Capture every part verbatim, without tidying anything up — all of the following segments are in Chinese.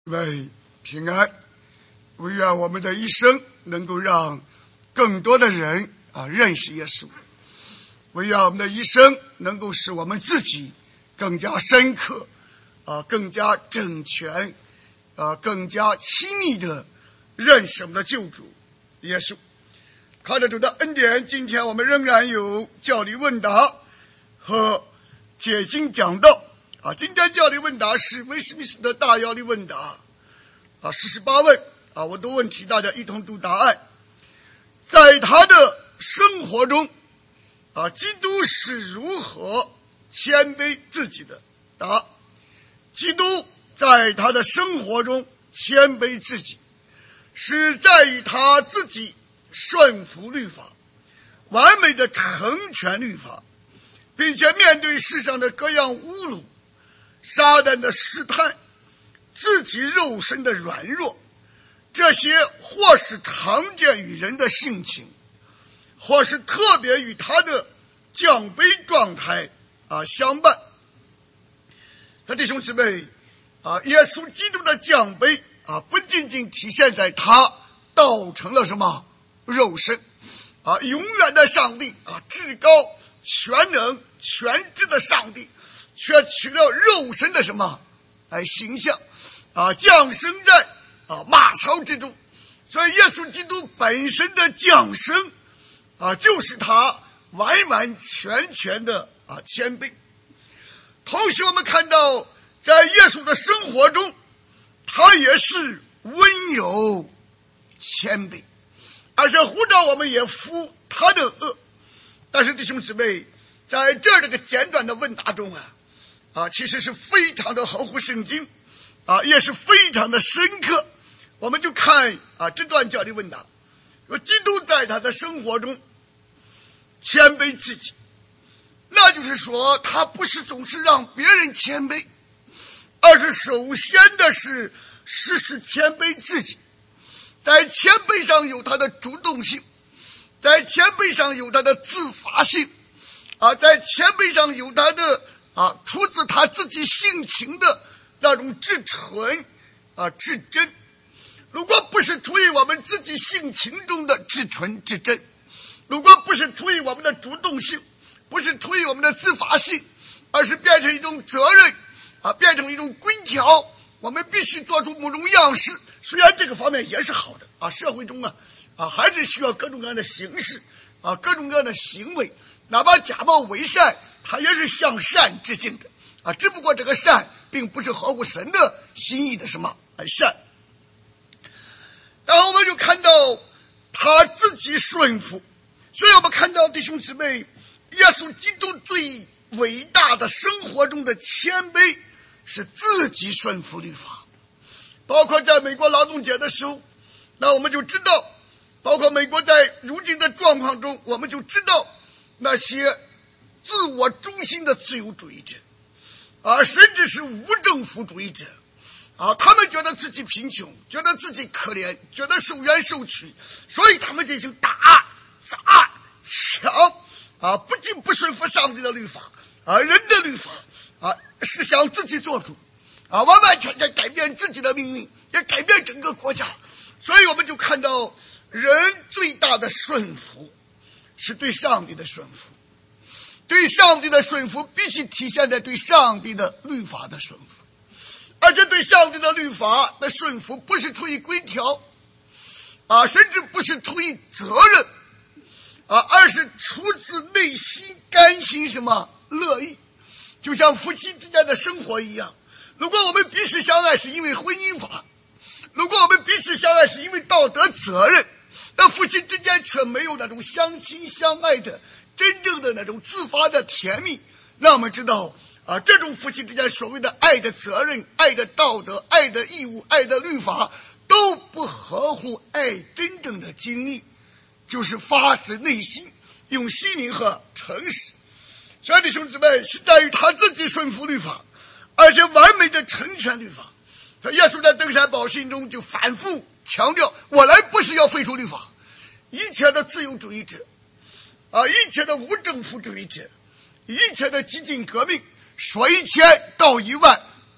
为平安，唯愿我们的一生能够让更多的人啊认识耶稣，唯愿我们的一生能够使我们自己更加深刻啊更加整全啊更加亲密的认识我们的救主耶稣。靠着主的恩典，今天我们仍然有教理问答和解经讲道啊。今天教理问答是威斯敏斯特大要理问答啊，四十八问啊，我的问题大家一同读答案。在他的生活中啊，基督是如何谦卑自己的？答：基督在他的生活中谦卑自己，是在于他自己顺服律法，完美的成全律法，并且面对世上的各样侮辱、撒旦的试探、自己肉身的软弱，这些或是常见于人的性情，或是特别与他的降卑状态啊相伴。他弟兄姊妹啊，耶稣基督的降卑啊，不仅仅体现在他道成了什么肉身啊，永远的上帝啊，至高全能全知的上帝，却取了肉身的什么来形象啊，降生在啊马槽之中。所以耶稣基督本身的降生啊，就是他完完全全的啊谦卑。同时我们看到在耶稣的生活中，他也是温柔谦卑，而且呼召我们也服他的恶。但是弟兄姊妹，在这这个简短的问答中啊啊，其实是非常的合乎圣经啊，也是非常的深刻。我们就看啊这段教理问答，说基督在他的生活中谦卑自己，那就是说他不是总是让别人谦卑，而是首先的是时时谦卑自己。在谦卑上有他的主动性，在谦卑上有他的自发性啊，在谦卑上有他的啊出自他自己性情的那种至纯啊至真。如果不是出于我们自己性情中的至纯至真，如果不是出于我们的主动性，不是出于我们的自发性，而是变成一种责任啊，变成一种规条，我们必须做出某种样式。虽然这个方面也是好的啊，社会中啊啊还是需要各种各样的形式啊，各种各样的行为，哪怕假冒伪善，它也是向善致敬的啊。只不过这个善并不是合乎神的心意的什么善。然后我们就看到他自己顺服，所以我们看到弟兄姊妹，耶稣基督最伟大的生活中的谦卑是自己顺服律法。包括在美国劳动节的时候，那我们就知道，包括美国在如今的状况中，我们就知道那些自我中心的自由主义者啊，甚至是无政府主义者啊，他们觉得自己贫穷，觉得自己可怜，觉得受冤受屈，所以他们进行打、砸、抢啊，不仅不顺服上帝的律法啊，人的律法啊，是想自己做主啊，完完全全改变自己的命运，也改变整个国家。所以我们就看到人最大的顺服是对上帝的顺服，对上帝的顺服必须体现在对上帝的律法的顺服，而且对上帝的律法的顺服不是出于规条啊，甚至不是出于责任啊，而是出自内心甘心什么乐意，就像夫妻之间的生活一样。如果我们彼此相爱是因为婚姻法，如果我们彼此相爱是因为道德责任，那夫妻之间却没有那种相亲相爱的真正的那种自发的甜蜜，让我们知道啊，这种夫妻之间所谓的爱的责任、爱的道德、爱的义务、爱的律法都不合乎爱真正的经历，就是发自内心用心灵和诚实。所以弟兄姊妹，是在于他自己顺服律法，而且完美的成全律法。耶稣在登山宝训中就反复强调，我来不是要废除律法。一切的自由主义者啊，一切的无政府主义者，一切的激进革命，说一千道一万，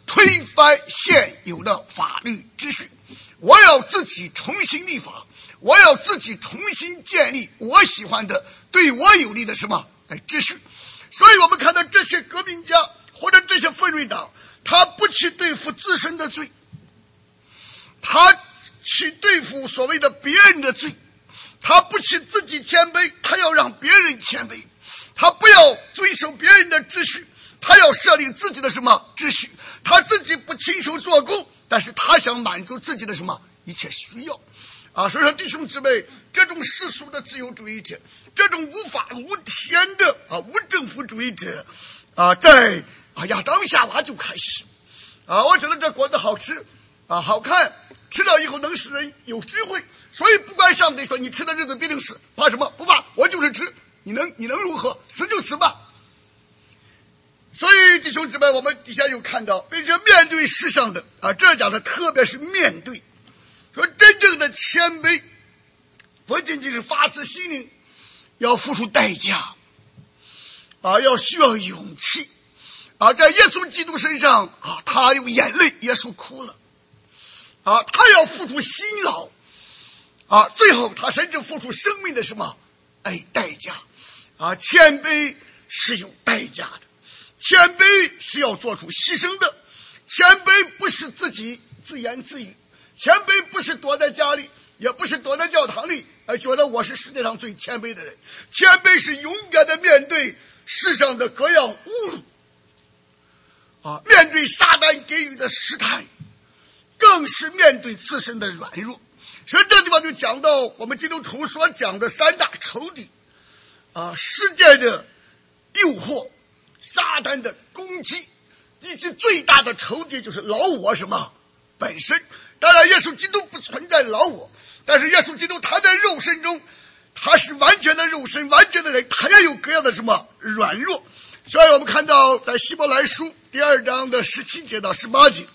推翻现有的法律秩序，我要自己重新立法，我要自己重新建立我喜欢的对我有利的什么哎秩序。所以我们看到这些革命家或者这些分瑞党，他不去对付自身的罪，他去对付所谓的别人的罪，他不去自己谦卑，他要让别人谦卑，他不要遵守别人的秩序，他要设立自己的什么秩序，他自己不亲手做工，但是他想满足自己的什么一切需要啊！所以说弟兄姊妹，这种世俗的自由主义者，这种无法无天的啊无政府主义者啊，在啊亚当夏娃就开始啊，我觉得这果子好吃啊好看，吃了以后能使人有智慧，所以不管上帝说你吃的日子必定死，怕什么？不怕，我就是吃，你能你能如何？死就死吧。所以弟兄姊妹，我们底下有看到，并且面对世上的啊，这讲的特别是面对说真正的谦卑，不仅仅是发自心灵，要付出代价啊，要需要勇气啊，在耶稣基督身上啊，他有眼泪，耶稣哭了啊，他要付出辛劳啊，最后他甚至付出生命的什么哎代价啊，谦卑是有代价的，谦卑是要做出牺牲的，谦卑不是自己自言自语，谦卑不是躲在家里，也不是躲在教堂里而觉得我是世界上最谦卑的人，谦卑是勇敢的面对世上的各样侮辱啊，面对撒旦给予的试探，更是面对自身的软弱。所以这地方就讲到我们基督徒所讲的三大仇敌啊，世界的诱惑，撒旦的攻击，以及最大的仇敌就是老我什么本身。当然耶稣基督不存在老我，但是耶稣基督他在肉身中，他是完全的肉身，完全的人，他也有各样的什么软弱。所以我们看到在希伯来书第二章的十七节到十八节，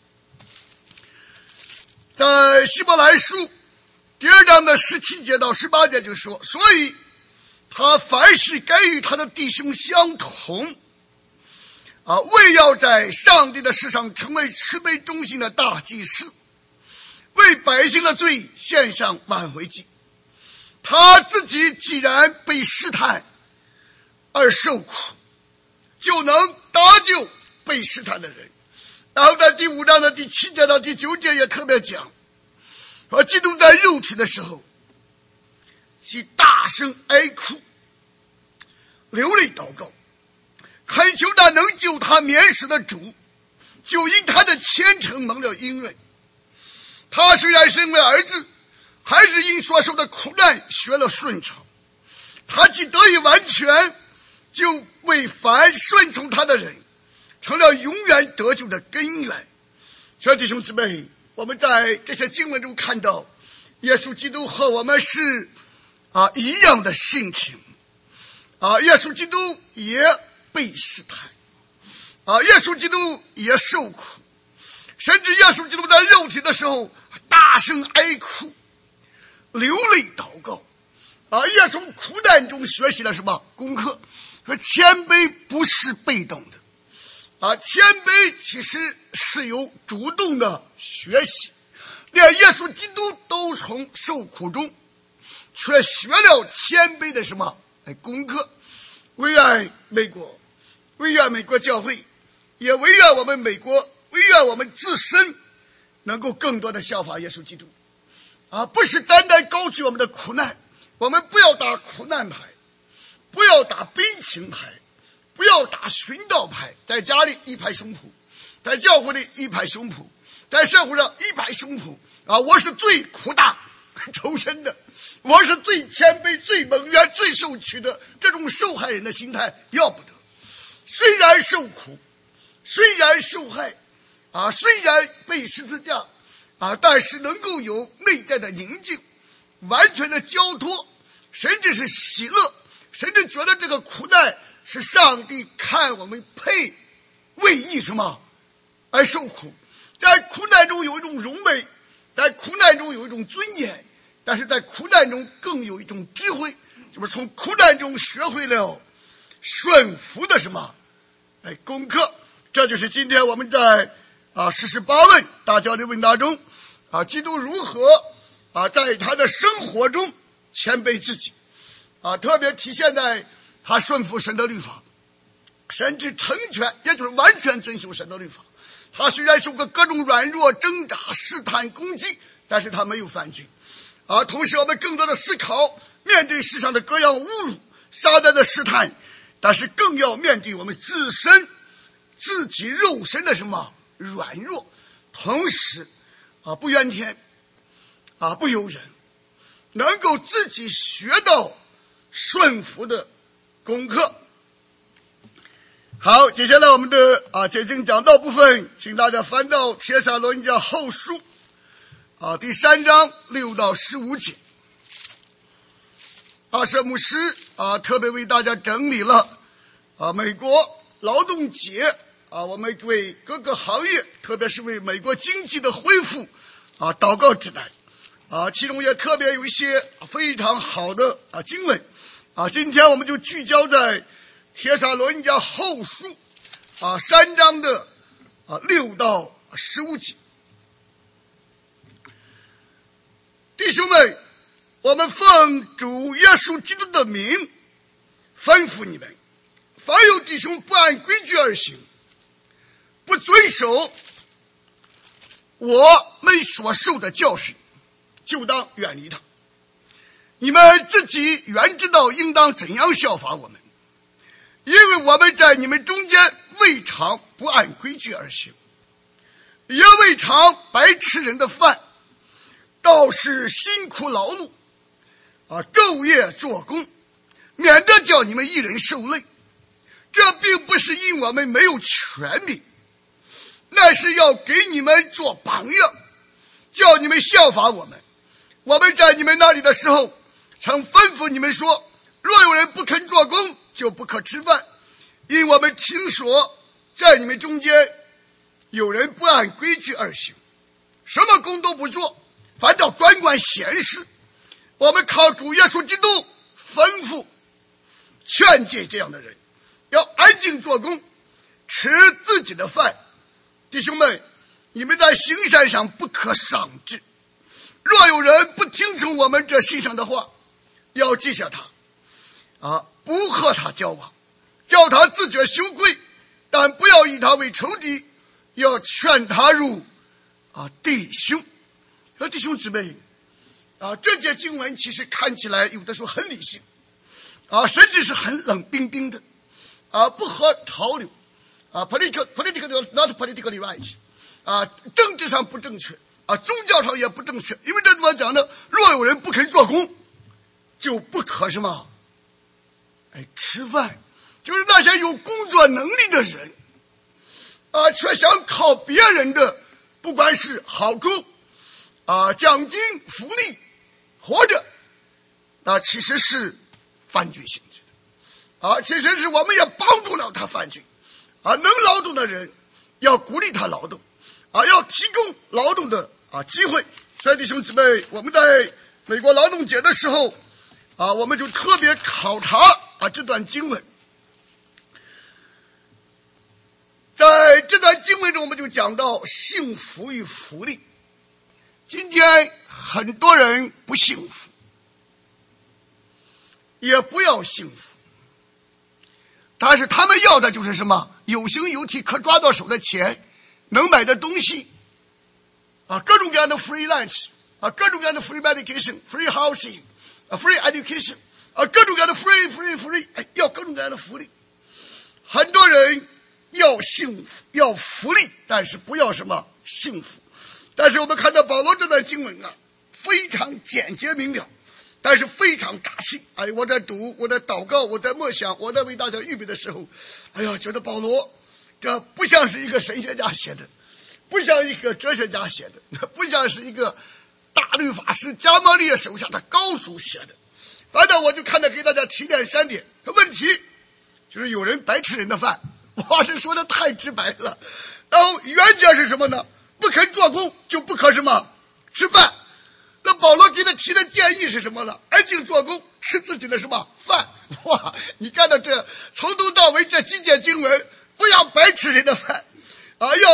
在希伯来书第二章的十七节到十八节就说，所以他凡事该与他的弟兄相同啊，为要在上帝的世上成为慈悲忠心的大祭司，为百姓的罪献上挽回祭。他自己既然被试探而受苦，就能搭救被试探的人。然后在第五章的第七节到第九节也特别讲，说基督在肉体的时候，其大声哀哭，流泪祷告，恳求那能救他免死的主，就因他的虔诚蒙了应允。他虽然身为儿子，还是因所受的苦难学了顺从。他既得以完全，就为凡顺从他的人成了永远得救的根源。所以弟兄姊妹，我们在这些经文中看到耶稣基督和我们是啊一样的性情啊，耶稣基督也被试探啊，耶稣基督也受苦，甚至耶稣基督在肉体的时候大声哀哭，流泪祷告啊，也从苦难中学习了什么功课？说谦卑不是被动的啊，谦卑其实是有主动的学习，连耶稣基督都从受苦中却学了谦卑的什么哎功课。唯爱美国，唯愿美国教会，也唯愿我们美国，唯愿我们自身能够更多的效法耶稣基督啊，不是单单高举我们的苦难，我们不要打苦难牌，不要打悲情牌，不要打寻道牌，在家里一拍胸脯，在教会里一拍胸脯，在社会上一拍胸脯啊！我是最苦大仇深的，我是最谦卑、最蒙冤、最受屈的，这种受害人的心态要不得。虽然受苦，虽然受害啊，虽然被十字架啊，但是能够有内在的宁静，完全的交托，甚至是喜乐，甚至觉得这个苦难是上帝看我们配为义什么而受苦，在苦难中有一种荣美，在苦难中有一种尊严，但是在苦难中更有一种智慧，就是从苦难中学会了顺服的什么哎功课。这就是今天我们在啊四十八问大教理问答中啊，基督如何啊在他的生活中谦卑自己啊，特别体现在他顺服神的律法，甚至成全，也就是完全遵守神的律法。他虽然受过各种软弱、挣扎、试探、攻击，但是他没有犯罪啊。同时我们更多的思考，面对世上的各样侮辱、撒旦的试探，但是更要面对我们自身自己肉身的什么软弱，同时啊不怨天啊不尤人，能够自己学到顺服的功课。好，接下来我们的啊解经讲道部分，请大家翻到帖撒罗尼迦后书啊第三章六到十五节。阿舍牧师啊特别为大家整理了啊美国劳动节啊我们为各个行业，特别是为美国经济的恢复啊祷告指南啊，其中也特别有一些非常好的啊经文啊，今天我们就聚焦在帖撒罗尼迦后书啊三章的啊六到十五节。弟兄们，我们奉主耶稣基督的名吩咐你们，凡有弟兄不按规矩而行，不遵守我们所受的教训，就当远离他。你们自己原知道应当怎样效法我们，因为我们在你们中间未尝不按规矩而行，也未尝白吃人的饭，倒是辛苦劳碌啊，昼夜做工，免得叫你们一人受累。这并不是因我们没有权柄，那是要给你们做榜样，叫你们效法我们。我们在你们那里的时候，曾吩咐你们说，若有人不肯做工，就不可吃饭。因我们听说在你们中间有人不按规矩而行，什么工都不做，反倒专管闲事。我们靠主耶稣基督吩咐劝诫这样的人，要安静做工，吃自己的饭。弟兄们，你们在行善上不可丧志。若有人不听从我们这信上的话，要记下他啊，不和他交往，叫他自觉羞愧，但不要以他为仇敌，要劝他入啊弟兄。说弟兄姊妹啊，这节经文其实看起来有的时候很理性啊，甚至是很冷冰冰的啊，不合潮流啊 ，political politically not politically right 啊，政治上不正确啊，宗教上也不正确。因为这地方讲的，若有人不肯做工，就不可什么哎吃饭，就是那些有工作能力的人啊，却想靠别人的不管是好处啊奖金福利活着，那其实是犯罪性质的啊，其实是我们也帮助了他犯罪啊，能劳动的人要鼓励他劳动啊，要提供劳动的啊机会。所以弟兄姊妹，我们在美国劳动节的时候啊，我们就特别考察啊这段经文。在这段经文中，我们就讲到幸福与福利。今天很多人不幸福，也不要幸福，但是他们要的就是什么？有形有体可抓到手的钱，能买的东西啊，各种各样的 free lunch 啊，各种各样的 free medication free housing 啊 free education 啊，各种各样的 free free free 哎，要各种各样的福利。很多人要幸福要福利，但是不要什么幸福。但是我们看到保罗这段经文啊，非常简洁明了，但是非常扎心。哎，我在读，我在祷告，我在默想，我在为大家预备的时候，哎呀，觉得保罗这不像是一个神学家写的，不像一个哲学家写的，不像是一个大律法师加玛利亚手下的高手写的。反正我就看到给大家提点三点问题，就是有人白吃人的饭，我是说的太直白了。然后原则是什么呢？不肯做工就不可什么吃饭。那保罗给他提的建议是什么呢？安静做工，吃自己的什么饭。哇，你看到这从头到尾这几节经文，不要白吃人的饭啊，要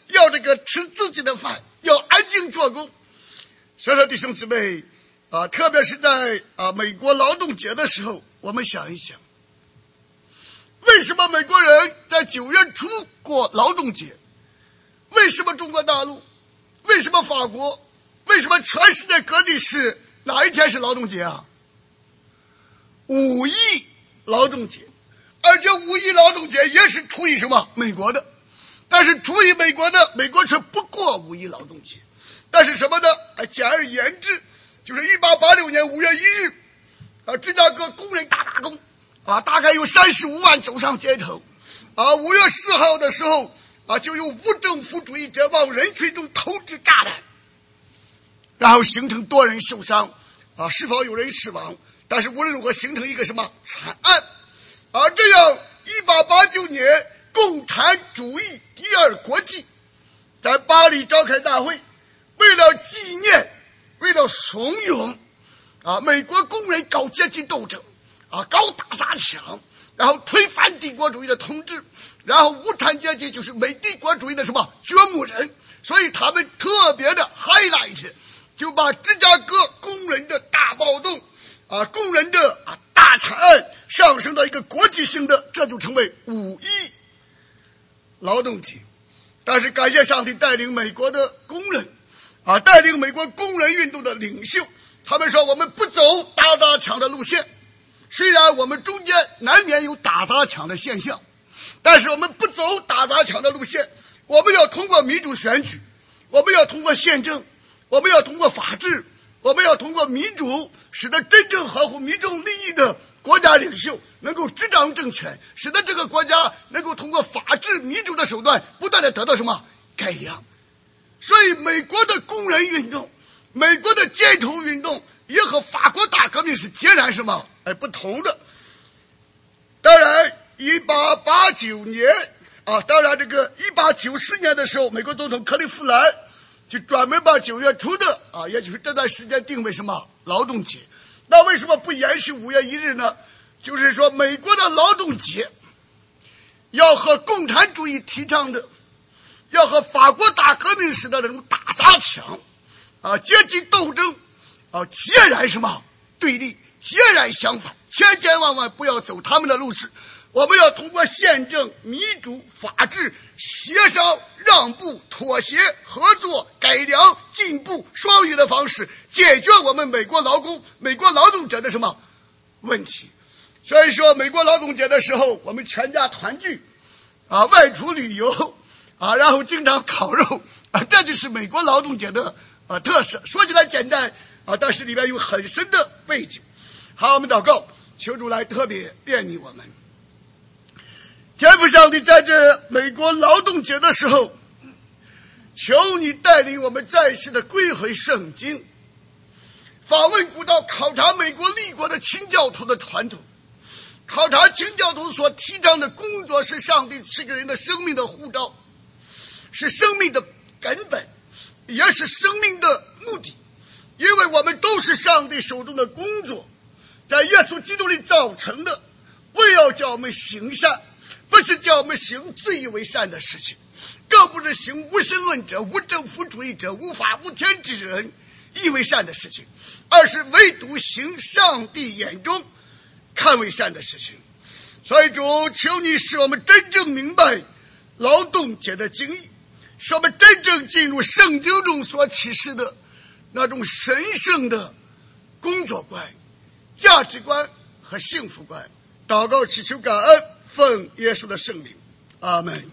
要这个吃自己的饭，要安静做工。所以说弟兄姊妹啊，特别是在啊美国劳动节的时候，我们想一想，为什么美国人在九月初过劳动节？为什么中国大陆？为什么法国？为什么全世界各地是哪一天是劳动节啊？五一劳动节，而且五一劳动节也是出于什么？美国的。但是出于美国的，美国却不过五一劳动节。但是什么呢？简而言之，就是一八八六年五月一日，啊，芝加哥工人大罢工，啊，大概有三十五万走上街头，啊，五月四号的时候，啊，就有无政府主义者往人群中投掷炸弹，然后形成多人受伤，啊，是否有人死亡？但是无论如何形成一个什么惨案，而这样一八八九年，共产主义第二国际在巴黎召开大会，为了纪念，为了怂恿啊，美国工人搞阶级斗争，啊，搞打砸抢，然后推翻帝国主义的统治，然后无产阶级就是美帝国主义的什么掘墓人，所以他们特别的 highlight， 就把芝加哥工人的大暴动啊，工人的啊大惨案上升到一个国际性的，这就成为五一劳动节。但是感谢上帝带领美国的工人啊，带领美国工人运动的领袖，他们说我们不走打砸抢的路线，虽然我们中间难免有打砸抢的现象，但是我们不走打砸抢的路线，我们要通过民主选举，我们要通过宪政，我们要通过法治，我们要通过民主，使得真正合乎民众利益的国家领袖能够执掌政权，使得这个国家能够通过法治民主的手段不断的得到什么改良。所以美国的工人运动，美国的街头运动也和法国大革命是截然什么哎不同的。当然一八八九年啊，当然这个一八九四年的时候，美国总统克利夫兰就专门把九月初的啊，也就是这段时间定为什么劳动节。那为什么不延续五月一日呢？就是说美国的劳动节要和共产主义提倡的，要和法国大革命时的那种打砸抢啊阶级斗争啊截然什么对立，截然相反，千千万万不要走他们的路子。我们要通过宪政、民主、法治、协商、让步、妥协、合作、改良、进步、双语的方式解决我们美国劳工、美国劳动者的什么问题。所以说美国劳动节的时候，我们全家团聚啊，外出旅游啊，然后经常烤肉啊，这就是美国劳动节的啊特色。说起来简单啊，但是里面有很深的背景。好，我们祷告，求主来特别怜悯我们。天父上帝，在这美国劳动节的时候，求你带领我们再次的归回圣经，访问古道，考察美国立国的清教徒的传统，考察清教徒所提倡的工作是上帝赐给人的生命的护照，是生命的根本，也是生命的目的。因为我们都是上帝手中的工作，在耶稣基督里造成的，为要叫我们行善，不是叫我们行自以为善的事情，更不是行无神论者、无政府主义者、无法无天之人以为善的事情，而是唯独行上帝眼中看为善的事情。所以主，求你使我们真正明白劳动节的精义，使我们真正进入圣经中所启示的那种神圣的工作观、价值观和幸福观。祷告祈求感恩，奉耶稣的圣名，阿门。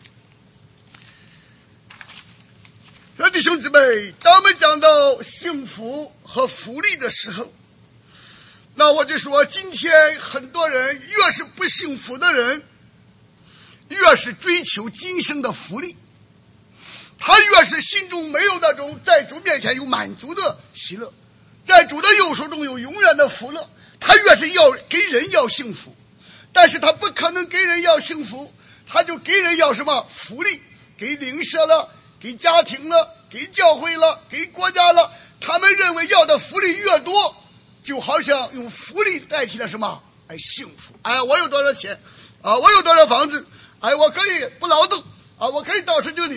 弟兄姊妹，当我们讲到幸福和福利的时候，那我就说，今天很多人越是不幸福的人，越是追求今生的福利，他越是心中没有那种在主面前有满足的喜乐，在主的右手中有永远的福乐，他越是要给人要幸福，但是他不可能给人要幸福，他就给人要什么福利，给邻舍了，给家庭了，给教会了，给国家了。他们认为要的福利越多，就好像用福利代替了什么哎幸福。哎，我有多少钱啊，我有多少房子，哎，我可以不劳动啊，我可以到时就领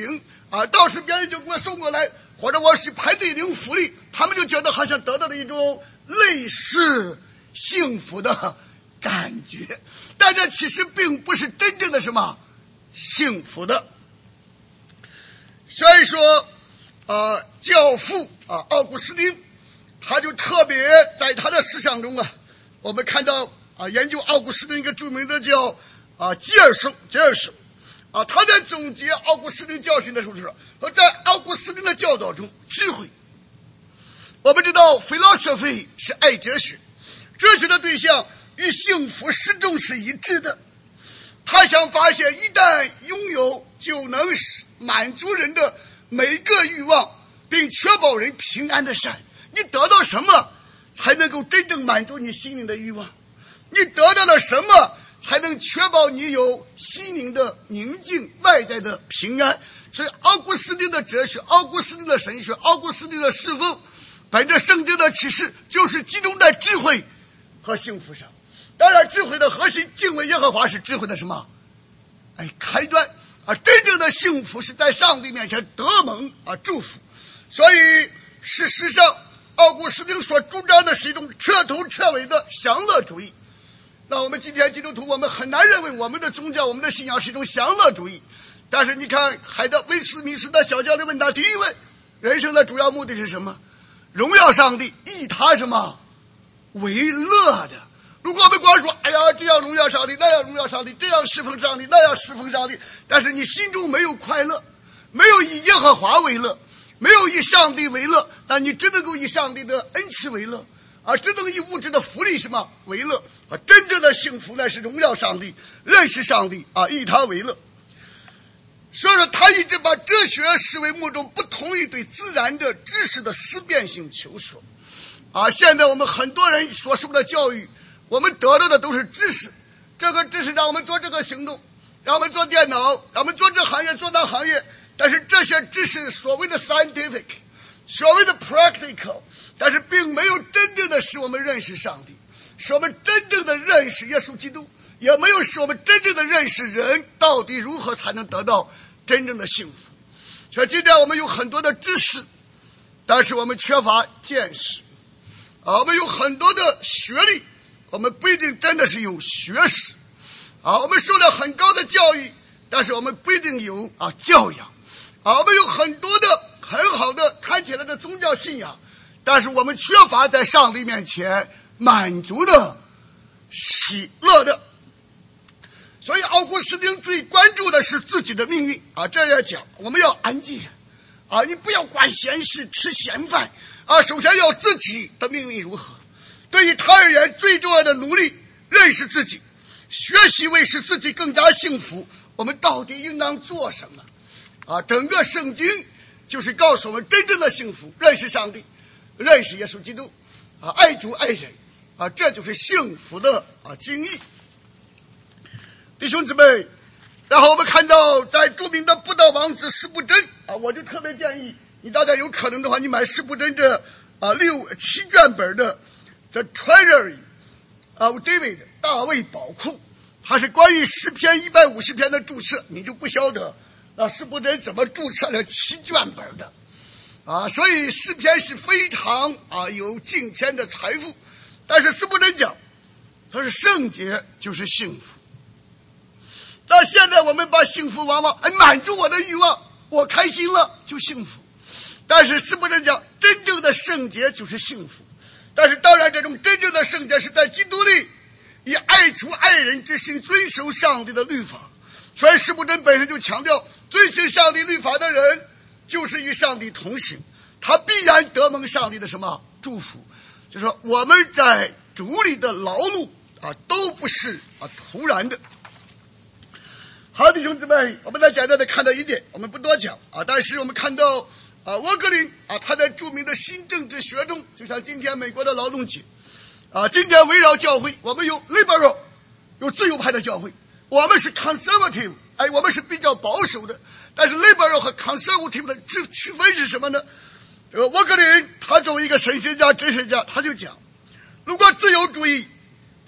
啊，到时别人就给我送过来，或者我是排队领福利，他们就觉得好像得到了一种类似幸福的感觉，但这其实并不是真正的什么幸福的。所以说呃，教父啊奥古斯丁他就特别在他的思想中啊，我们看到啊，研究奥古斯丁一个著名的叫啊吉尔松吉尔松啊，他在总结奥古斯丁教训的时候说，在奥古斯丁的教导中，智慧，我们知道 philosophy 是爱哲学，哲学的对象与幸福始终是一致的。他想发现，一旦拥有，就能满足人的每个欲望，并确保人平安的善。你得到什么才能够真正满足你心灵的欲望？你得到了什么才能确保你有心灵的宁静，外在的平安？所以奥古斯丁的哲学，奥古斯丁的神学，奥古斯丁的侍奉，本着圣经的启示，就是集中在智慧和幸福上。当然智慧的核心，敬畏耶和华是智慧的什么哎开端啊！真正的幸福是在上帝面前得蒙啊祝福。所以事实上奥古斯丁所主张的是一种彻头彻尾的享乐主义。那我们今天基督徒，我们很难认为我们的宗教，我们的信仰是一种享乐主义。但是你看海德威斯敏斯特小教的问答，第一问，人生的主要目的是什么？荣耀上帝，以他什么为乐的。如果我们光说哎呀这样荣耀上帝，那样荣耀上帝，这样侍奉上帝，那样侍奉上帝，但是你心中没有快乐，没有以耶和华为乐，没有以上帝为乐，那你只能够以上帝的恩赐为乐啊，只能以物质的福利什么为乐啊。真正的幸福乃是荣耀上帝，认识上帝啊，以他为乐。所以说他一直把哲学视为某种不同于对自然的知识的思辨性求索啊。现在我们很多人所受的教育，我们得到的都是知识，这个知识让我们做这个行动，让我们做电脑，让我们做这行业做那行业，但是这些知识所谓的 scientific， 所谓的 practical， 但是并没有真正的使我们认识上帝，使我们真正的认识耶稣基督，也没有使我们真正的认识人到底如何才能得到真正的幸福。所以今天我们有很多的知识，但是我们缺乏见识啊，我们有很多的学历，我们不一定真的是有学识啊，我们受了很高的教育，但是我们不一定有啊教养啊，我们有很多的很好的看起来的宗教信仰，但是我们缺乏在上帝面前满足的喜乐的。所以奥古斯丁最关注的是自己的命运啊，这也讲我们要安静啊，你不要管闲事吃闲饭啊，首先要自己的命运如何。对于他而言，最重要的努力认识自己，学习为使自己更加幸福，我们到底应当做什么啊？整个圣经就是告诉我们真正的幸福，认识上帝，认识耶稣基督啊，爱主爱人啊，这就是幸福的啊经义。弟兄姊妹，然后我们看到在著名的布道王子司布真啊，我就特别建议你大家有可能的话，你买司布真这啊六七卷本的The Treasury of David 大卫宝库，它是关于诗篇一百五十篇的注释，你就不晓得那司布真怎么注册了七卷本的啊，所以诗篇是非常啊有敬天的财富。但是司布真讲，他是圣洁就是幸福。但现在我们把幸福往往哎满足我的欲望，我开心了就幸福。但是司布真讲，真正的圣洁就是幸福。但是当然这种真正的圣洁是在基督里以爱主爱人之心遵守上帝的律法。所以司布真本身就强调，遵循上帝律法的人就是与上帝同行，他必然得蒙上帝的什么祝福。就是说我们在主里的劳碌啊都不是啊突然的。好，弟兄姊妹，我们再简单的看到一点，我们不多讲啊，但是我们看到啊，沃格林啊，他在著名的新政治学中，就像今天美国的劳动节啊，今天围绕教会，我们有 liberal， 有自由派的教会，我们是 conservative， 哎，我们是比较保守的。但是 liberal 和 conservative 的区分是什么呢？这个沃格林他作为一个神学家、哲学家，他就讲，如果自由主义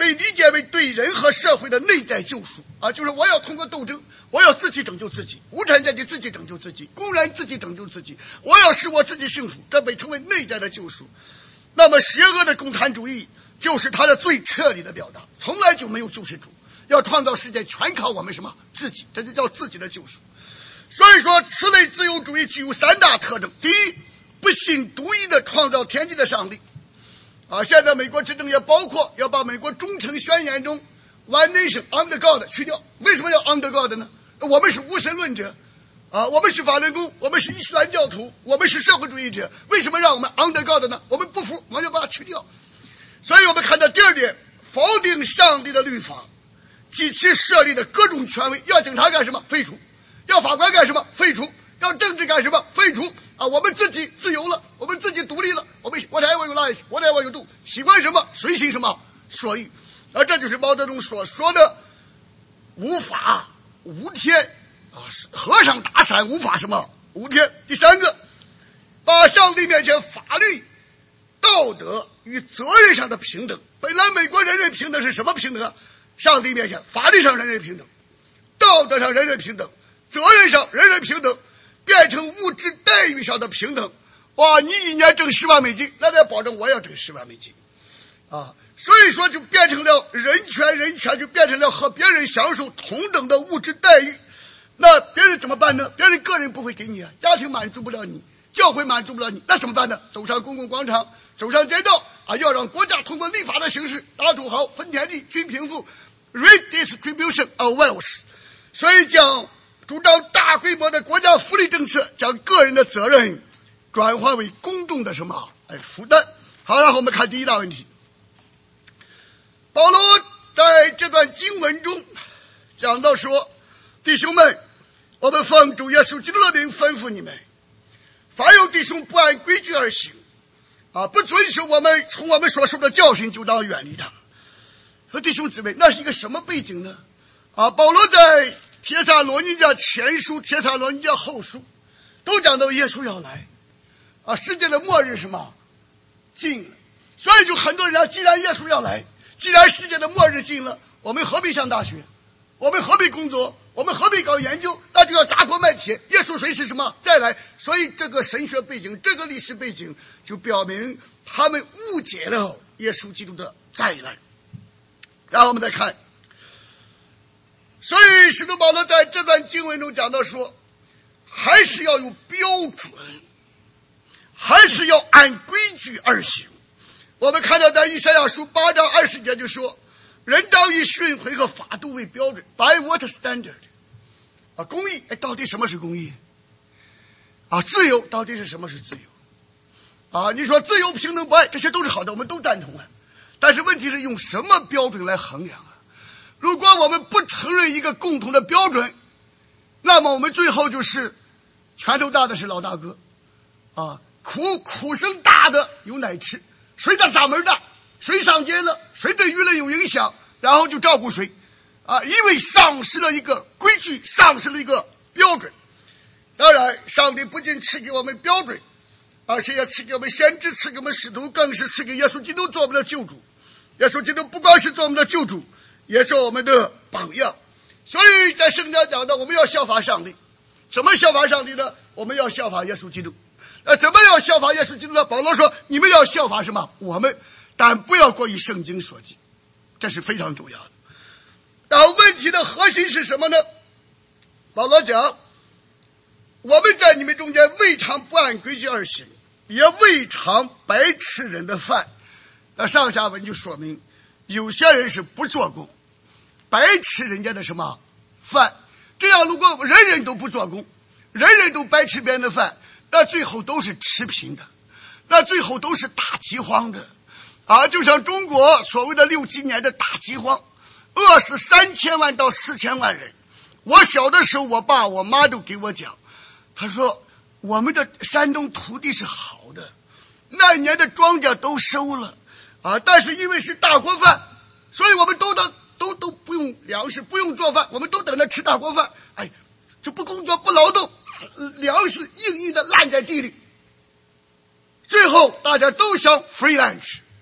被理解为对人和社会的内在救赎啊，就是我要通过斗争，我要自己拯救自己，无产阶级自己拯救自己，工人自己拯救自己，我要使我自己幸福，这被称为内在的救赎。那么邪恶的共产主义就是它的最彻底的表达，从来就没有救世主，要创造世界全靠我们什么自己，这就叫自己的救赎。所以说此类自由主义具有三大特征。第一，不信独一的创造天地的上帝啊，现在美国执政也包括要把美国忠诚宣言中 One Nation Under God 去掉。为什么要 Under God 呢？我们是无神论者啊，我们是法轮功，我们是伊斯兰教徒，我们是社会主义者，为什么让我们 Under God 呢？我们不服，我们要把它去掉。所以我们看到第二点，否定上帝的律法及其设立的各种权威，要警察干什么？废除。要法官干什么？废除。要政治干什么？废除啊！我们自己自由了，我们自己独立了，我们 whatever you like, whatever you do， 喜欢什么随心什么所欲。而这就是毛泽东所说的无法无天啊，和尚打伞无法什么无天。第三个，把上帝面前法律、道德与责任上的平等。本来美国人人平等是什么平等啊？上帝面前法律上人人平等，道德上人人平等，责任上人人平等，变成物质待遇上的平等。哇，你一年挣十万美金，那得保证我要挣十万美金啊！所以说就变成了人权，人权就变成了和别人享受同等的物质待遇。那别人怎么办呢？别人个人不会给你啊，家庭满足不了你，教会满足不了你，那怎么办呢？走上公共广场，走上街道啊，要让国家通过立法的形式打土豪、分田地、均贫富 redistribution of wealth。 所以将主张大规模的国家福利政策，将个人的责任转换为公众的什么哎负担。好，然后我们看第一大问题。保罗在这段经文中讲到说，弟兄们，我们奉主耶稣基督的名吩咐你们，凡有弟兄不按规矩而行啊，不遵守我们从我们所受的教训，就当远离他。说弟兄姊妹，那是一个什么背景呢？啊，保罗在帖撒罗尼迦前书、帖撒罗尼迦后书都讲到耶稣要来啊，世界的末日什么近了，所以就很多人啊，既然耶稣要来，既然世界的末日近了，我们何必上大学？我们何必工作？我们何必搞研究？那就要砸锅卖铁。耶稣随时什么再来？所以这个神学背景，这个历史背景就表明他们误解了耶稣基督的再来。然后我们再看，所以使徒保罗在这段经文中讲到说，还是要有标准，还是要按规矩而行。我们看到在以赛亚书八章二十节就说，人当以训诲和法度为标准 by what standard 啊，公义哎，到底什么是公义啊？自由到底是什么是自由啊？你说自由平等不爱，这些都是好的，我们都赞同啊。但是问题是用什么标准来衡量啊？如果我们不承认一个共同的标准，那么我们最后就是拳头大的是老大哥啊，苦苦声大的有奶吃，谁的嗓门大，谁上街了，谁对舆论有影响，然后就照顾谁啊，因为丧失了一个规矩，丧失了一个标准。当然上帝不仅赐给我们标准，而且也赐给我们先知，赐给我们使徒，更是赐给耶稣基督做我们的救主。耶稣基督不光是做我们的救主，也是我们的榜样。所以在圣经讲到我们要效法上帝。怎么效法上帝呢？我们要效法耶稣基督。呃，怎么要效法耶稣基督呢？保罗说你们要效法什么？我们，但不要过于圣经所记，这是非常重要的。然后问题的核心是什么呢？保罗讲，我们在你们中间未尝不按规矩而行，也未尝白吃人的饭。那上下文就说明，有些人是不做工，白吃人家的什么饭。这样如果人人都不做工，人人都白吃别人的饭，那最后都是持平的，那最后都是大饥荒的啊！就像中国所谓的六七年的大饥荒，饿死三千万到四千万人。我小的时候，我爸我妈都给我讲，他说我们的山东土地是好的，那一年的庄稼都收了啊，但是因为是大锅饭，所以我们都都都都不用粮食，不用做饭，我们都等着吃大锅饭。哎，就不工作不劳动，粮食硬硬的烂在地里，最后大家都想 free lunch，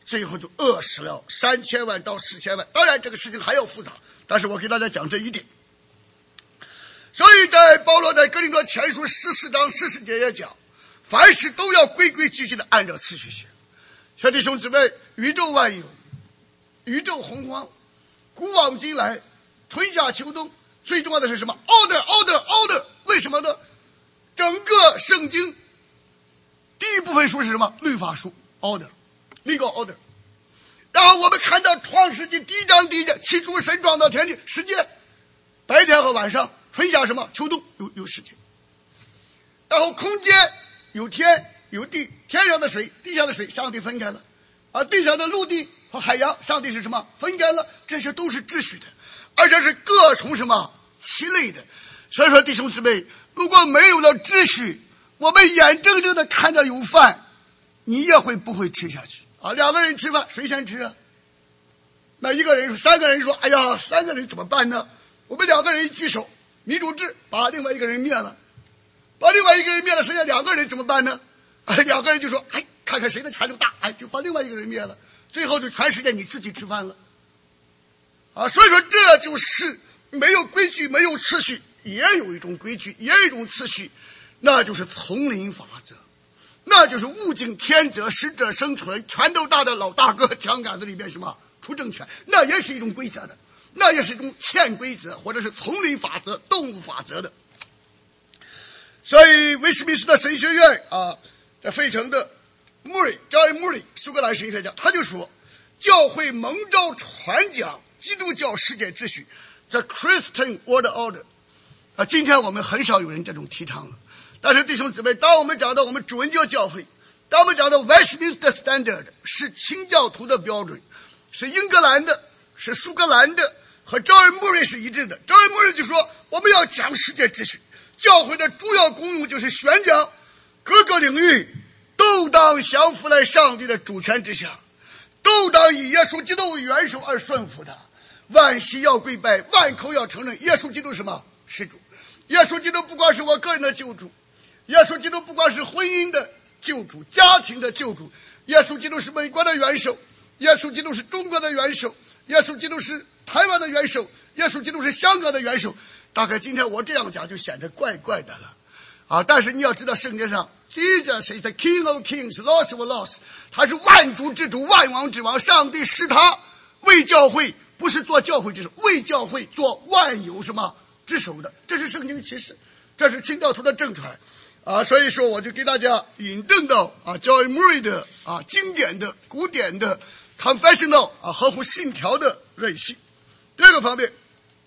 最后就饿死了三千万到四千万。当然这个事情还要复杂，但是我给大家讲这一点。所以在保罗在哥林多前书十四章十四节也讲，凡事都要规规矩矩的按照次序写。兄弟兄姊妹，宇宙万有，宇宙洪荒，古往今来，春夏秋冬，最重要的是什么？ order order order。 为什么呢？整个圣经第一部分书是什么？律法书 order legal order。 然后我们看到创世纪第一章第一节，起初神创造天地，时间白天和晚上，春夏什么秋冬，有有时间。然后空间有天有地，天上的水地下的水上帝分开了，啊，地上的陆地和海洋上帝是什么分开了，这些都是秩序的，而且是各从什么其类的。所以说弟兄姊妹，如果没有了秩序，我们眼睁睁的看着有饭，你也会不会吃下去啊？两个人吃饭谁先吃啊？那一个人三个人说，哎呀，三个人怎么办呢？我们两个人一举手，民主制把另外一个人灭了，把另外一个人灭了，剩下两个人怎么办呢？哎，两个人就说，哎，看看谁的权力大，哎，就把另外一个人灭了，最后就全世界你自己吃饭了啊！所以说这就是没有规矩，没有秩序，也有一种规矩，也有一种次序，那就是丛林法则，那就是物竞天择，适者生存，拳头大的老大哥枪杆子里面什么出政权，那也是一种规则的，那也是一种潜规则，或者是丛林法则、动物法则的。所以威斯敏斯特神学院啊，在费城的穆瑞 John Murray 苏格兰神学家，他就说，教会蒙召传讲基督教世界秩序 The Christian World Order。啊，今天我们很少有人这种提倡了。但是弟兄姊妹，当我们讲到我们主恩教教会，当我们讲到 Westminster Standard 是清教徒的标准，是英格兰的，是苏格兰的，和赵恩穆瑞是一致的。赵恩穆瑞就说，我们要讲世界秩序，教会的主要功用就是宣讲各个领域都当降服在上帝的主权之下，都当以耶稣基督为元首而顺服的，万膝要跪拜，万口要承认耶稣基督什么是主。耶稣基督不光是我个人的救主，耶稣基督不光是婚姻的救主，家庭的救主，耶稣基督是美国的元首，耶稣基督是中国的元首，耶稣基督是台湾的元首，耶稣基督是香港的元首。大概今天我这样讲就显得怪怪的了啊！但是你要知道，圣经上 Jesus is the King of Kings, Lord of Lords， 他是万主之主，万王之王，上帝是他为教会，不是做教会之首，为教会做万有什么之首的，这是圣经启示，这是清教徒的正传啊！所以说我就给大家引证到啊 John Murray 的啊经典的古典的 confessional 啊合乎信条的任性这个方面。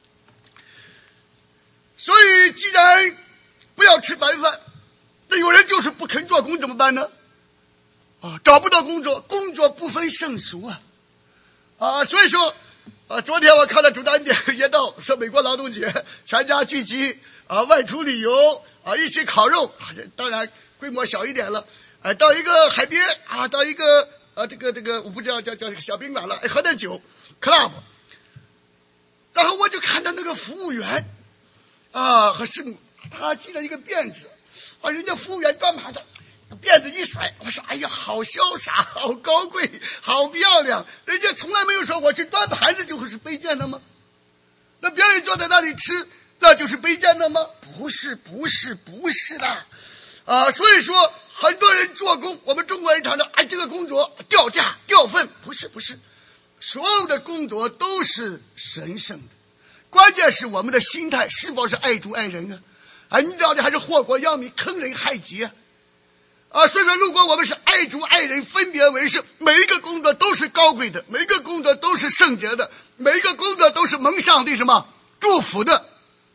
所以既然不要吃白饭，那有人就是不肯做工怎么办呢？啊，找不到工作，工作不分胜俗啊！啊，所以说啊，昨天我看了主单点也到说美国劳动节，全家聚集啊，外出旅游啊，一起烤肉啊，当然规模小一点了，哎、啊，到一个海边啊，到一个啊，这个这个我不知道叫叫小宾馆了，哎，喝点酒 club， 然后我就看到那个服务员啊和师母，他系了一个辫子，啊，人家服务员端盘子，辫子一甩，我说哎呀，好潇洒，好高贵，好漂亮，人家从来没有说我去端盘子就会是卑贱的吗？那别人坐在那里吃，那就是卑贱的吗？不是，不是，不是的啊！所以说很多人做工，我们中国人常常哎，这个工作掉价掉份，不是不是，所有的工作都是神圣的，关键是我们的心态是否是爱主爱人啊？啊，你到底还是祸国殃民、坑人害己啊？啊，所以说如果我们是爱主爱人、分别为圣，每一个工作都是高贵的，每一个工作都是圣洁的，每一个工作都是蒙上帝什么祝福的。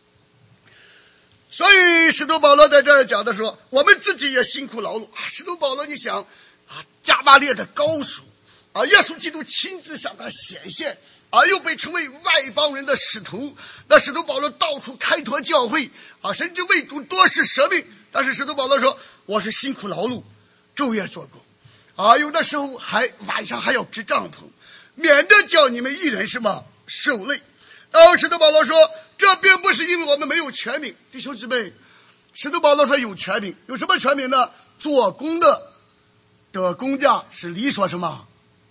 所以使徒保罗在这儿讲的说，我们自己也辛苦劳碌啊。使徒保罗你想啊，加巴列的高手啊，耶稣基督亲自向他显现啊，又被称为外邦人的使徒。那使徒保罗到处开拓教会啊，甚至为主多次舍命。但是使徒保罗说，我是辛苦劳碌，昼夜做工啊，有的时候还晚上还要支帐篷，免得叫你们一人什么受累。然后使徒保罗说，这并不是因为我们没有权柄，弟兄姊妹，使徒保罗说有权柄，有什么权柄呢？做工的得工价是理所什么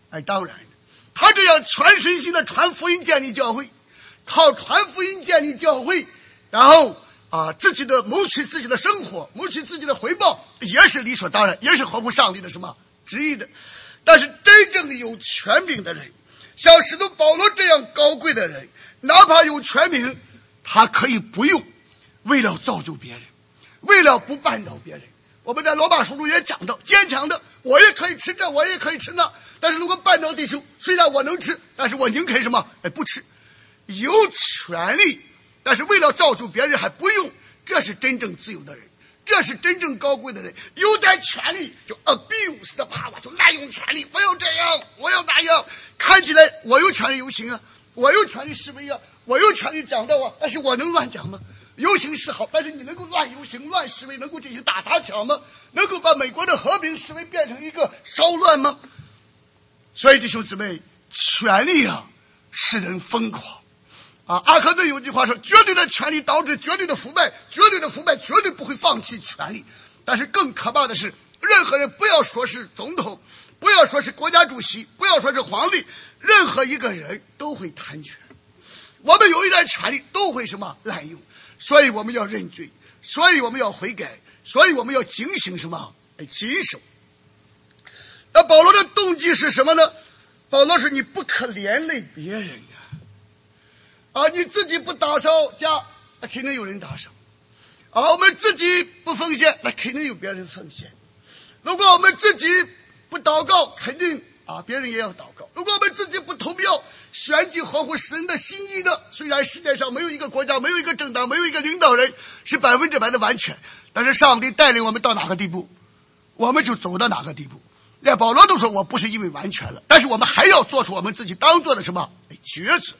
哎，当然，他这样全身心的传福音建立教会，靠传福音建立教会，然后啊，自己的谋取自己的生活，谋取自己的回报，也是理所当然，也是合乎上帝的什么旨意的。但是真正有权柄的人，像使徒保罗这样高贵的人，哪怕有权柄，他可以不用，为了造就别人，为了不绊倒别人。我们在罗马书中也讲到，坚强的我也可以吃这，我也可以吃那，但是如果绊倒弟兄，虽然我能吃，但是我宁可什么？哎，不吃。有权利，但是为了造就别人还不用，这是真正自由的人，这是真正高贵的人。有点权利就 abuse the power， 就滥用权利，我要这样，我要那样，看起来我有权利游行啊，我有权利示威啊，我有权利讲道啊，但是我能乱讲吗？游行是好，但是你能够乱游行、乱示威，能够进行打砸抢吗？能够把美国的和平示威变成一个骚乱吗？所以弟兄姊妹，权力啊，使人疯狂啊！阿克顿有句话说，绝对的权力导致绝对的腐败，绝对的腐败绝对不会放弃权力。但是更可怕的是，任何人不要说是总统，不要说是国家主席，不要说是皇帝，任何一个人都会贪权。我们有一点权利都会什么滥用，所以我们要认罪，所以我们要悔改，所以我们要警醒什么？哎，谨守。那保罗的动机是什么呢？保罗说你不可连累别人呀、啊，啊，你自己不打扫家，那肯定有人打扫；啊，我们自己不奉献，那肯定有别人奉献；如果我们自己不祷告，肯定啊，别人也要祷告；如果我们自己不投票，选举合乎神的心意的，虽然世界上没有一个国家，没有一个政党，没有一个领导人是百分之百的完全，但是上帝带领我们到哪个地步，我们就走到哪个地步。连保罗都说我不是因为完全了，但是我们还要做出我们自己当做的什么抉择。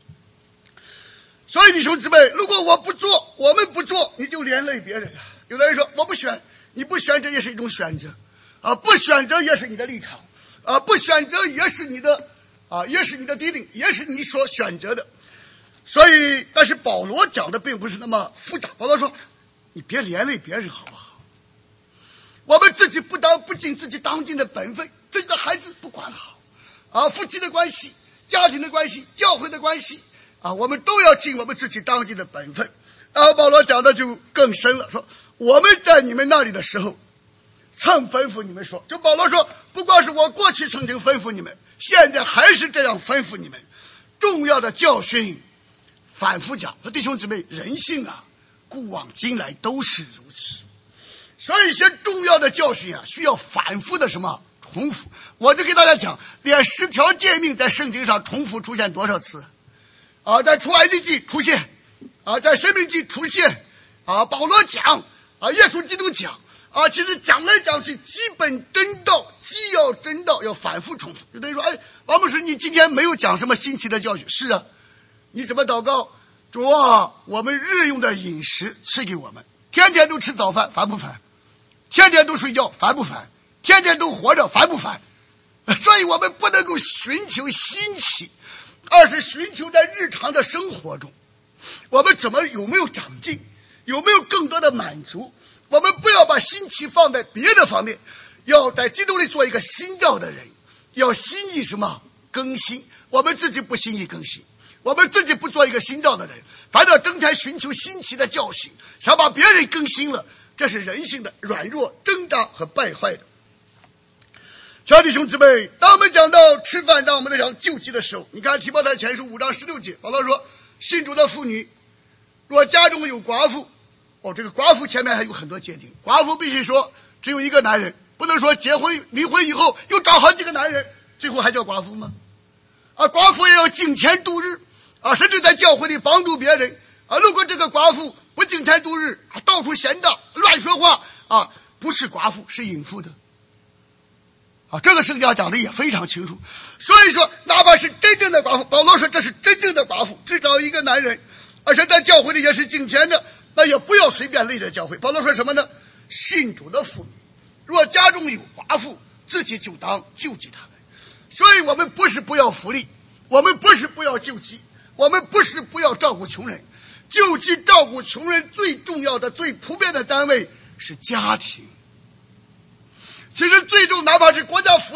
所以弟兄姊妹，如果我不做，我们不做，你就连累别人啊。有的人说我不选，你不选这也是一种选择啊，不选择也是你的立场啊，不选择也是你的啊，也是你的决定，也是你所选择的。所以但是保罗讲的并不是那么复杂，保罗说你别连累别人好不好？我们自己不当不尽自己当尽的本分，自己的孩子不管好啊，夫妻的关系、家庭的关系、教会的关系啊，我们都要尽我们自己当尽的本分。然后保罗讲的就更深了，说我们在你们那里的时候曾吩咐你们说，就保罗说不光是我过去曾经吩咐你们，现在还是这样吩咐你们，重要的教训反复讲。弟兄姊妹，人性啊，古往今来都是如此。所以一些重要的教训啊，需要反复的什么重复。我就给大家讲，连十条诫命在圣经上重复出现多少次啊？在出埃及记出现啊，在申命记出现啊，保罗讲啊，耶稣基督讲啊，其实讲来讲去，基本真道，既要真道，要反复重复。有的人说，哎，王牧师，你今天没有讲什么新奇的教训？是啊，你怎么祷告？主啊，我们日用的饮食赐给我们，天天都吃早饭，烦不烦？天天都睡觉，烦不烦？天天都活着，烦不烦？所以我们不能够寻求新奇，而是寻求在日常的生活中，我们怎么有没有长进，有没有更多的满足。我们不要把新奇放在别的方面，要在基督里做一个新造的人，要心意什么更新。我们自己不心意更新，我们自己不做一个新造的人，反倒整天寻求新奇的教训，想把别人更新了，这是人性的软弱、挣扎和败坏的。小弟兄姊妹，当我们讲到吃饭，当我们在讲救济的时候，你看提摩太前书五章十六节，保罗说，信主的妇女若家中有寡妇，哦，这个寡妇前面还有很多界定，寡妇必须说只有一个男人，不能说结婚离婚以后又找好几个男人，最后还叫寡妇吗？啊，寡妇也要敬钱度日啊，甚至在教会里帮助别人啊。如果这个寡妇不敬钱度日，啊、到处闲荡、乱说话啊，不是寡妇，是淫妇的啊。这个圣经讲的也非常清楚。所以说，哪怕是真正的寡妇，保罗说这是真正的寡妇，只找一个男人，而且在教会里也是敬钱的，那也不要随便累着教会。保罗说什么呢？信主的妇女若家中有寡妇，自己就当救济他们。所以我们不是不要福利，我们不是不要救济，我们不是不要照顾穷人。救济照顾穷人最重要的、最普遍的单位是家庭。其实最终哪怕是国家福利，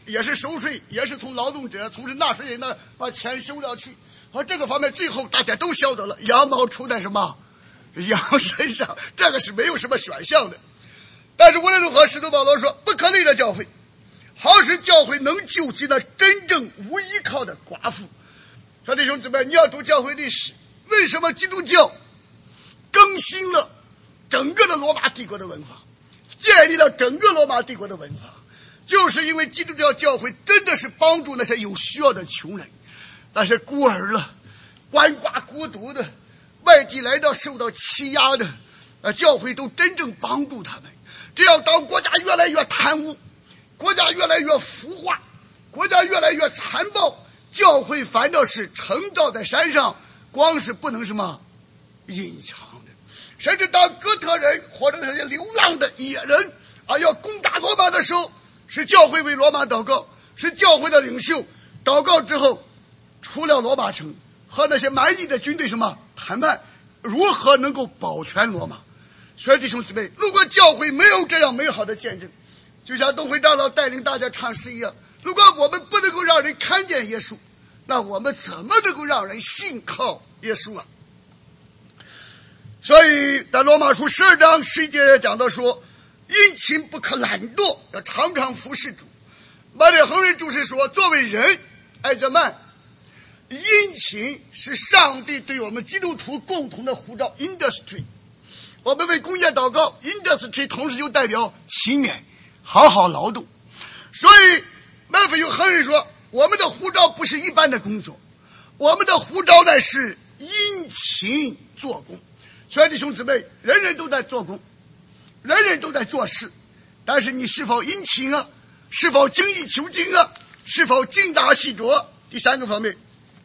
也是收税，也是从劳动者、从事纳税人那把钱收了去。而这个方面，最后大家都晓得了，羊毛出在什么羊身上，这个是没有什么选项的。但是无论如何，使徒保罗说，不可累着教会，好使教会能救济那真正无依靠的寡妇。说弟兄姊妹，你要读教会历史，为什么基督教更新了整个的罗马帝国的文化，建立了整个罗马帝国的文化，就是因为基督教教会真的是帮助那些有需要的穷人，那些孤儿了、鳏寡孤独的、外地来到受到欺压的，呃，教会都真正帮助他们。这样当国家越来越贪污，国家越来越腐化，国家越来越残暴，教会反倒是城罩在山上，光是不能什么隐藏的。甚至当哥特人或者那些流浪的野人啊要攻打罗马的时候，是教会为罗马祷告，是教会的领袖祷告之后，出了罗马城，和那些蛮夷的军队什么谈判，如何能够保全罗马。所以弟兄姊妹，如果教会没有这样美好的见证，就像东辉长老带领大家唱诗一样，如果我们不能够让人看见耶稣，那我们怎么能够让人信靠耶稣啊？所以在罗马书十二章十一节讲到说，殷勤不可懒惰，要常常服侍主。马里亨瑞注释说，作为人艾泽曼，殷勤是上帝对我们基督徒共同的呼召 industry。 我们为工业祷告 industry 同时就代表勤勉好好劳动。所以麦菲有亨瑞说，我们的呼召不是一般的工作，我们的呼召乃是殷勤做工。所以弟兄姊妹，人人都在做工，人人都在做事，但是你是否殷勤啊？是否精益求精啊？是否精打细琢？第三个方面，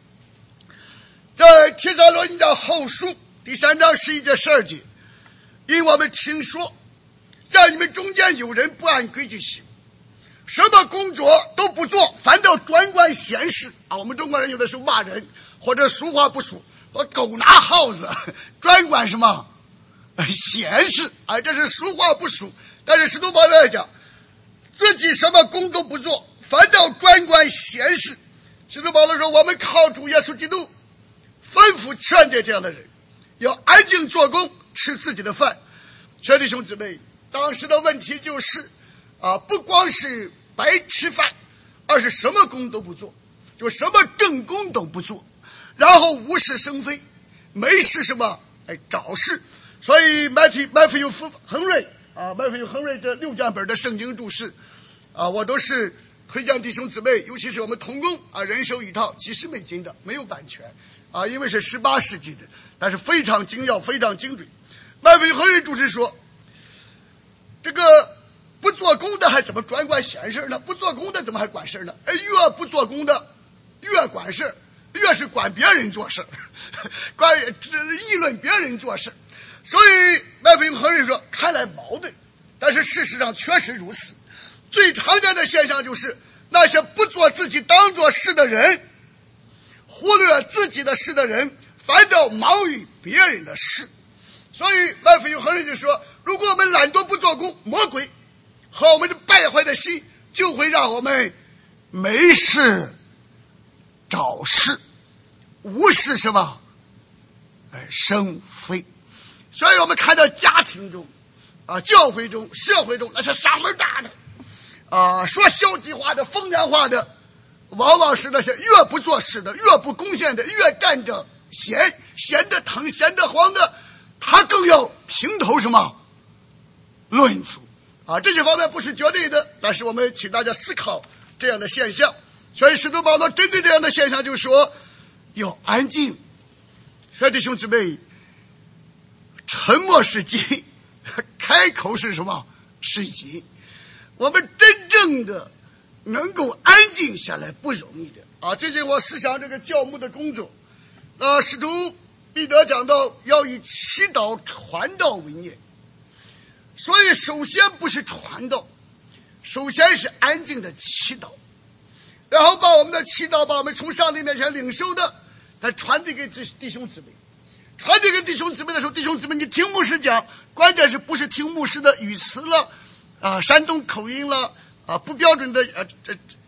在帖撒罗尼迦后书第三章十一节十二节，因我们听说在你们中间有人不按规矩行，什么工作都不做，反倒专管闲事啊。我们中国人有的时候骂人，或者俗话不说，我狗拿耗子，专管什么闲事啊，这是俗话不俗。但是使徒保罗来讲，自己什么工都不做，反倒专管闲事。使徒保罗说，我们靠主耶稣基督吩咐劝诫这样的人，要安静做工，吃自己的饭。全弟兄姊妹，当时的问题就是啊，不光是白吃饭，而是什么工都不做，就什么正工都不做，然后无事生非，没事什么哎找事。所以麦菲麦菲有亨瑞啊，麦菲有亨瑞这六卷本的圣经注释啊，我都是推荐弟兄姊妹，尤其是我们同工啊，人手一套，几十美金的，没有版权啊，因为是十八世纪的，但是非常精要，非常精准。麦菲有亨瑞注释说，这个不做工的还怎么专管闲事呢？不做工的怎么还管事呢？哎，越不做工的越管事，越是管别人做事，管议论别人做事。所以麦菲有亨瑞说，看来矛盾，但是事实上确实如此。最常见的现象就是那些不做自己当做事的人，忽略自己的事的人，反倒忙于别人的事。所以麦菲有亨瑞就说，如果我们懒惰不做工，魔鬼和我们的败坏的心就会让我们没事找事，无事什么生非。所以我们看到家庭中啊、教会中、社会中那些嗓门大的啊、说消极话的、风凉话的，往往是那些越不做事的、越不贡献的、越站着闲闲的疼、闲得慌的，他更要评头什么论足啊。这些方面不是绝对的，但是我们请大家思考这样的现象。所以使徒保罗针对这样的现象就说，要安静。所以弟兄姊妹，沉默是金，开口是什么是银。我们真正的能够安静下来不容易的啊！最近我思想这个教牧的工作，呃，使徒彼得讲到要以祈祷传道为念，所以首先不是传道，首先是安静的祈祷，然后把我们的祈祷，把我们从上帝面前领受的，再传递给弟兄姊妹。传递给弟兄姊妹的时候，弟兄姊妹，你听牧师讲，关键是不是听牧师的语词了啊，山东口音了啊，不标准的啊，这这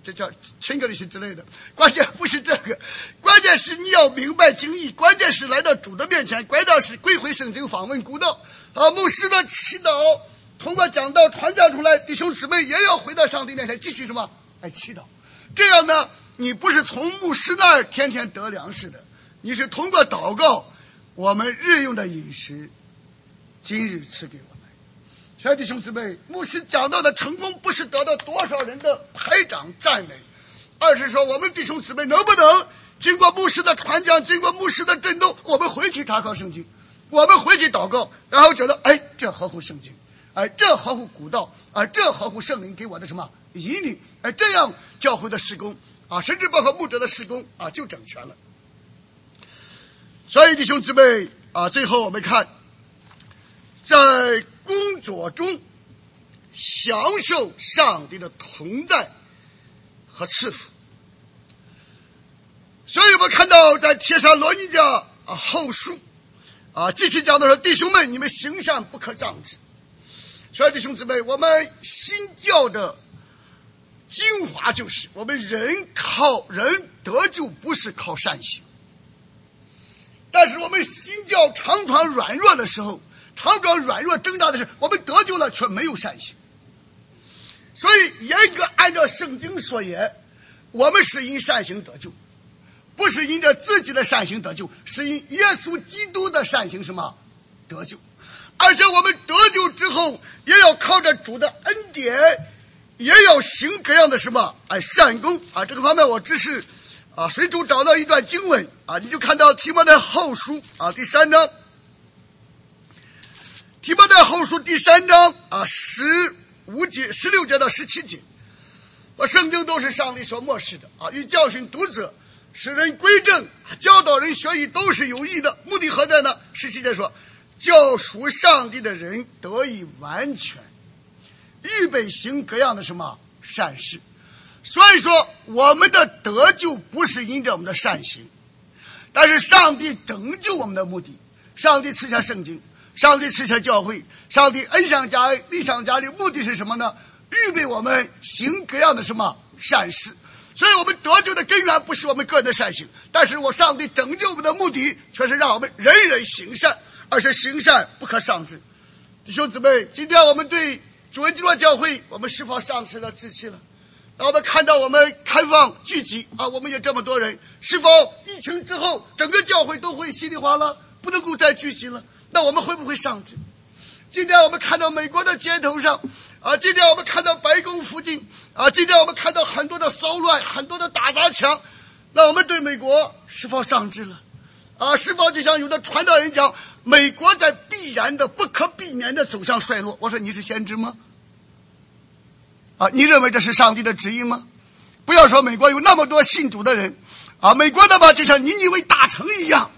这叫亲个的心之类的。关键不是这个，关键是你要明白经义，关键是来到主的面前，关键是归回圣经，访问古道啊。牧师的祈祷通过讲道传讲出来，弟兄姊妹也要回到上帝面前继续什么来祈祷。这样呢，你不是从牧师那儿天天得粮食的，你是通过祷告，我们日用的饮食今日赐给我们。亲爱的弟兄姊妹，牧师讲到的成功不是得到多少人的拍掌赞美，而是说我们弟兄姊妹能不能经过牧师的传讲，经过牧师的震动，我们回去查考圣经，我们回去祷告，然后觉得哎，这合乎圣经，哎，这合乎古道，啊，这合乎圣灵给我的什么引领，哎，这样教会的事工啊，甚至包括牧者的事工啊，就整全了。所以弟兄姊妹啊，最后我们看，在工作中享受上帝的同在和赐福。所以我们看到在帖撒罗尼迦后书啊，继续讲的说，弟兄们，你们行善不可仗志。所以弟兄姊妹，我们新教的精华就是我们人靠人得救不是靠善行，但是我们新教常常软弱的时候，常常软弱挣扎的是我们得救了却没有善行。所以严格按照圣经所言，我们是因善行得救，不是因着自己的善行得救，是因耶稣基督的善行什么得救。而且我们得救之后也要靠着主的恩典，也要行各样的什么哎善功啊。这个方面我只是啊随主找到一段经文啊，你就看到提摩太后书啊第三章，提摩太后书第三章啊十五节十六节到十七节，我圣经都是上帝所默示的啊，以教训读者，使人归正，教导人学义，都是有益的。目的何在呢？十七节说，叫属上帝的人得以完全，预备行各样的什么善事。所以说我们的得救不是因着我们的善行，但是上帝拯救我们的目的，上帝赐下圣经，上帝赐下教会，上帝恩上加恩，利上加利，目的是什么呢？预备我们行各样的什么善事。所以我们得救的根源不是我们个人的善行，但是我上帝拯救我们的目的却是让我们人人行善，而且行善不可丧志。弟兄姊妹，今天我们对主恩基督教会，我们是否丧失了志气了？当我们看到我们开放聚集啊，我们也这么多人，是否疫情之后整个教会都会稀里哗啦，不能够再聚集了？那我们会不会丧志？今天我们看到美国的街头上啊，今天我们看到白宫附近啊，今天我们看到很多的骚乱，很多的打砸抢，那我们对美国是否丧志了啊？是否就像有的传道人讲，美国在必然的不可避免的走向衰落？我说你是先知吗？啊，你认为这是上帝的旨意吗？不要说美国有那么多信主的人啊，美国的吧就像尼尼微大城一样。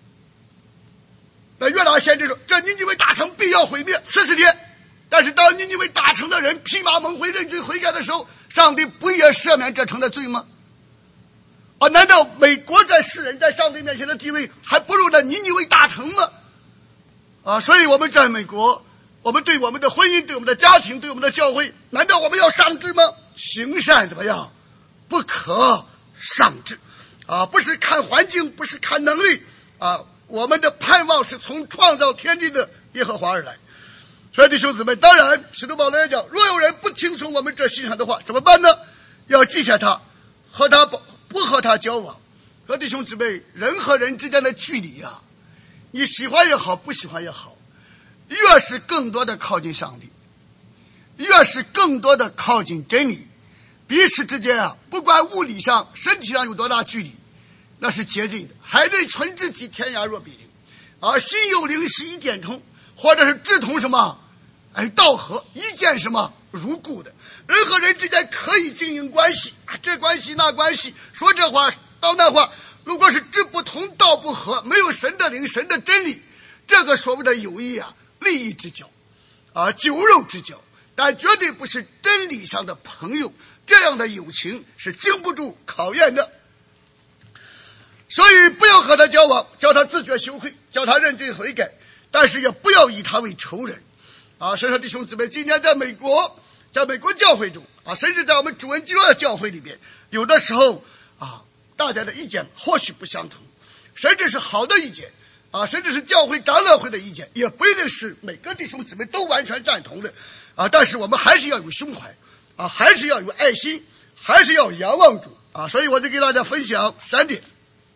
那约拿先知说，这尼尼微大城必要毁灭四十天。但是当尼尼微大城的人披麻蒙灰认罪悔改的时候，上帝不也赦免这城的罪吗？啊，难道美国在世人在上帝面前的地位还不如那尼尼微大城吗？啊，所以我们在美国，我们对我们的婚姻，对我们的家庭，对我们的教会，难道我们要丧志吗？行善怎么样？不可丧志啊！不是看环境，不是看能力啊！我们的盼望是从创造天地的耶和华而来。所以弟兄姊妹，当然使徒保罗也讲，若有人不听从我们这信上的话，怎么办呢？要记下他，和他不和他交往。和弟兄姊妹，人和人之间的距离啊，你喜欢也好，不喜欢也好，越是更多的靠近上帝，越是更多的靠近真理，彼此之间啊，不管物理上身体上有多大距离，那是接近的。海内存知己，天涯若比邻，而心有灵犀一点通，或者是志同什么哎道合，一见什么如故的。人和人之间可以经营关系，这关系那关系，说这话道那话，如果是志不同道不合，没有神的灵神的真理，这个所谓的友谊啊，利益之交啊，酒肉之交，但绝对不是真理上的朋友。这样的友情是经不住考验的，所以不要和他交往，叫他自觉羞愧，叫他认罪悔改，但是也不要以他为仇人啊！所以说弟兄姊妹，今天在美国，在美国教会中啊，甚至在我们主恩基督的教会里边，有的时候啊，大家的意见或许不相同，甚至是好的意见啊，甚至是教会长老会的意见，也不一定是每个弟兄姊妹都完全赞同的啊。但是我们还是要有胸怀啊，还是要有爱心，还是要仰望主啊。所以我就给大家分享三点。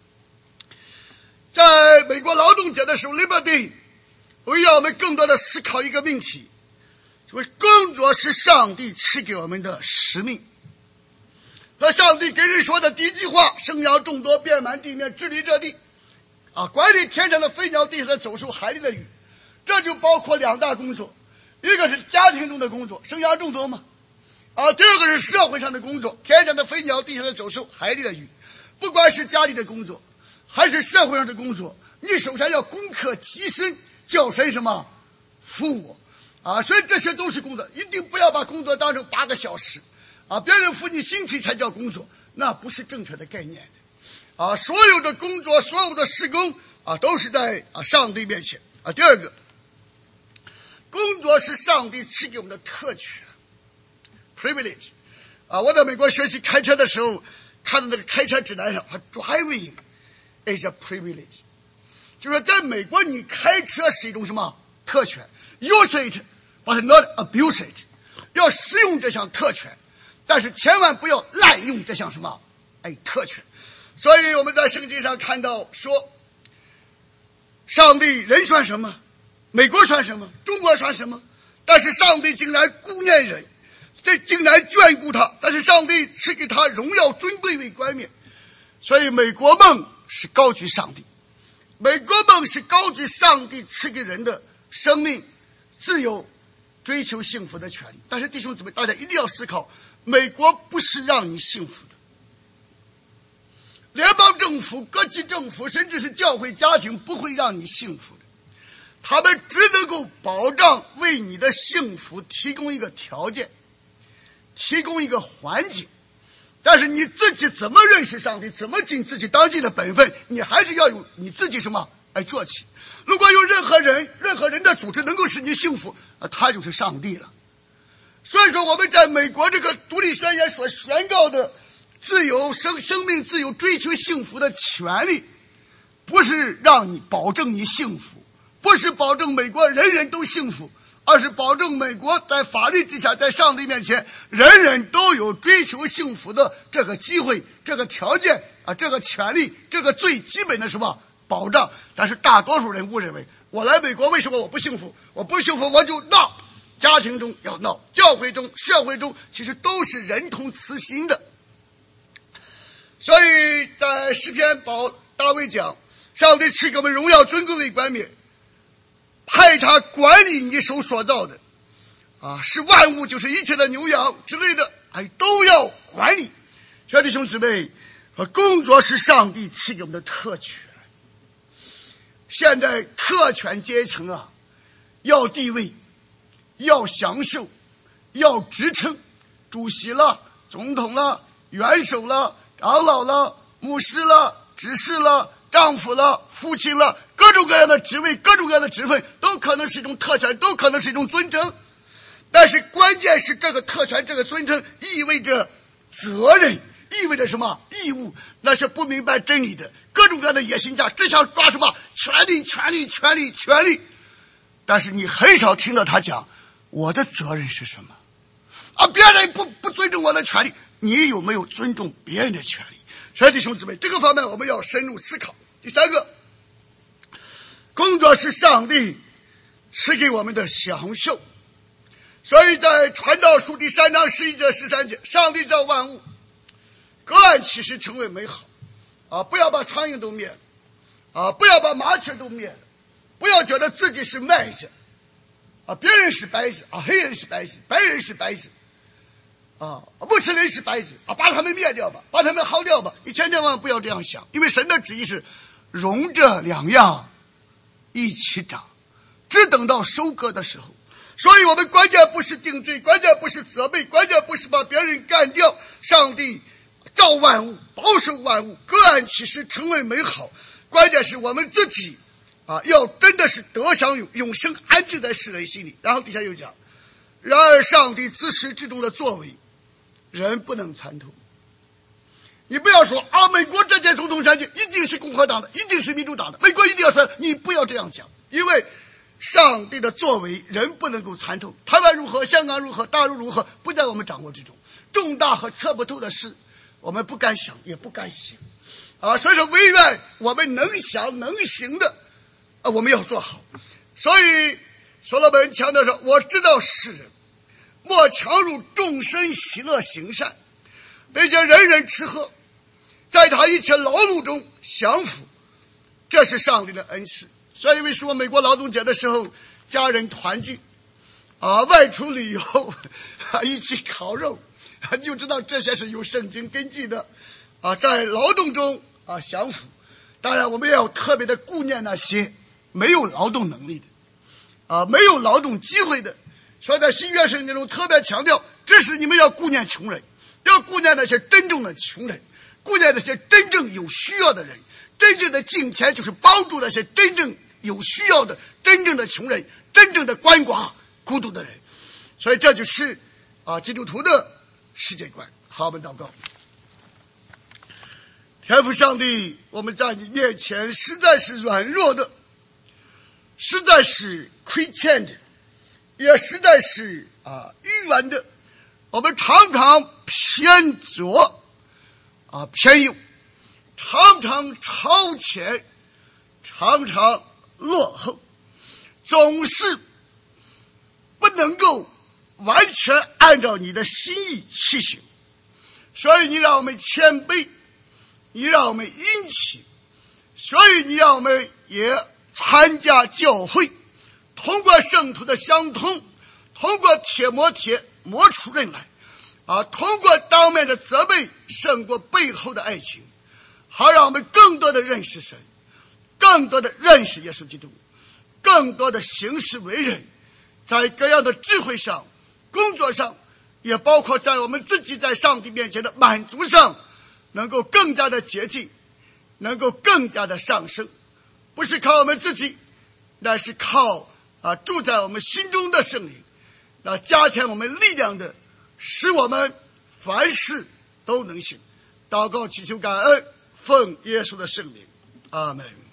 在美国劳动节的时候 Labor Day， 我要我们更多的思考一个命题，就是工作是上帝赐给我们的使命。和上帝给人说的第一句话，生养众多，遍满地面，治理这地啊，管理天上的飞鸟，地上的走兽，海里的鱼。这就包括两大工作，一个是家庭中的工作，生养众多嘛啊，第二个是社会上的工作，天上的飞鸟，地上的走兽，海里的鱼。不管是家里的工作还是社会上的工作，你首先要攻克己身，叫神什么服我啊！所以这些都是工作，一定不要把工作当成八个小时啊，别人付你薪水才叫工作，那不是正确的概念的啊！所有的工作，所有的事工啊，都是在啊上帝面前啊。第二个，工作是上帝赐给我们的特权 privilege 啊！我在美国学习开车的时候，看到那个开车指南上，它 driving is a privilege， 就是说在美国你开车是一种什么特权 ，use it but not abuse it， 要使用这项特权，但是千万不要滥用这项什么哎特权。所以我们在圣经上看到说，上帝人算什么，美国算什么，中国算什么，但是上帝竟然顾念人，这竟然眷顾他，但是上帝赐给他荣耀尊贵为冠冕。所以美国梦是高举上帝，美国梦是高举上帝赐给人的生命、自由、追求幸福的权利。但是弟兄姊妹，大家一定要思考，美国不是让你幸福的，联邦政府、各级政府，甚至是教会家庭不会让你幸福的，他们只能够保障为你的幸福提供一个条件，提供一个环境。但是你自己怎么认识上帝，怎么尽自己当尽的本分，你还是要有你自己什么来做起。如果有任何人任何人的组织能够使你幸福，他就是上帝了。所以说我们在美国这个独立宣言所宣告的自由生生命自由追求幸福的权利，不是让你保证你幸福，不是保证美国人人都幸福，而是保证美国在法律之下，在上帝面前，人人都有追求幸福的这个机会、这个条件啊，这个权利，这个最基本的什么保障。但是大多数人误认为，我来美国为什么我不幸福？我不幸福我就闹，家庭中要闹，教会中、社会中，其实都是人同此心的。所以在诗篇保大卫讲，上帝赐给我们荣耀尊贵为冠冕，派他管理你手所造的啊，是万物，就是一切的牛羊之类的，哎，都要管理。小弟兄姊妹，工作是上帝赐给我们的特权。现在特权阶层啊，要地位，要享受，要职称，主席了，总统了，元首了，长老了，牧师了，执事了，丈夫了，父亲了，各种各样的职位，各种各样的职分，都可能是一种特权，都可能是一种尊称。但是关键是这个特权，这个尊称意味着责任，意味着什么义务，那是不明白真理的各种各样的野心家，只想抓什么权利权利权利权利。但是你很少听到他讲我的责任是什么啊？别人不不尊重我的权利，你有没有尊重别人的权利？所以弟兄姊妹，这个方面我们要深入思考。第三个，工作是上帝赐给我们的享受。所以在传道书第三章十一节十三节，上帝造万物，各按其时成为美好啊！不要把苍蝇都灭了啊！不要把麻雀都灭了，不要觉得自己是麦子啊，别人是白子啊，黑人是白子，白人是白子啊，穆斯林是白子啊，把他们灭掉吧，把他们薅掉吧！你千千万万不要这样想，因为神的旨意是容这两样一起长，只等到收割的时候。所以我们关键不是定罪，关键不是责备，关键不是把别人干掉。上帝造万物，保守万物，各按其时成为美好。关键是我们自己啊，要真的是得享永永生，安置在世人心里。然后底下又讲，然而上帝自始至终的作为人不能参透。你不要说啊，美国这届总统选举一定是共和党的，一定是民主党的，美国一定要是，你不要这样讲，因为上帝的作为人不能够参透。台湾如何，香港如何，大陆如何，不在我们掌握之中。重大和测不透的事，我们不敢想，也不敢行啊。所以说，唯愿我们能想能行的啊，我们要做好。所以所罗门强调说，我知道世人莫强入众生喜乐行善，并且人人吃喝，在他一切劳碌中享福，这是上帝的恩赐。所以为说美国劳动节的时候，家人团聚啊，外出旅游啊，一起烤肉啊，就知道这些是有圣经根据的啊，在劳动中啊享福。当然我们也要特别的顾念那些没有劳动能力的啊，没有劳动机会的。所以在新约圣经中特别强调，这是你们要顾念穷人，要顾念那些真正的穷人，顾念那些真正有需要的人。真正的敬虔就是帮助那些真正有需要的、真正的穷人、真正的鳏寡孤独的人。所以这就是啊基督徒的世界观。好，我们祷告。天父上帝，我们在你面前实在是软弱的，实在是亏欠的，也实在是啊愚顽的。我们常常偏左啊偏右，常常超前，常常落后，总是不能够完全按照你的心意去行。所以你让我们谦卑，你让我们殷勤，所以你让我们也参加教会，通过圣徒的相通，通过铁磨铁磨出刃来啊，通过当面的责备胜过背后的爱情，好让我们更多的认识神，更多的认识耶稣基督，更多的行事为人，在各样的智慧上、工作上，也包括在我们自己在上帝面前的满足上，能够更加的洁净，能够更加的上升。不是靠我们自己，乃是靠啊住在我们心中的圣灵，那加添我们力量的，使我们凡事都能行。祷告祈求感恩，奉耶稣的圣名，阿们。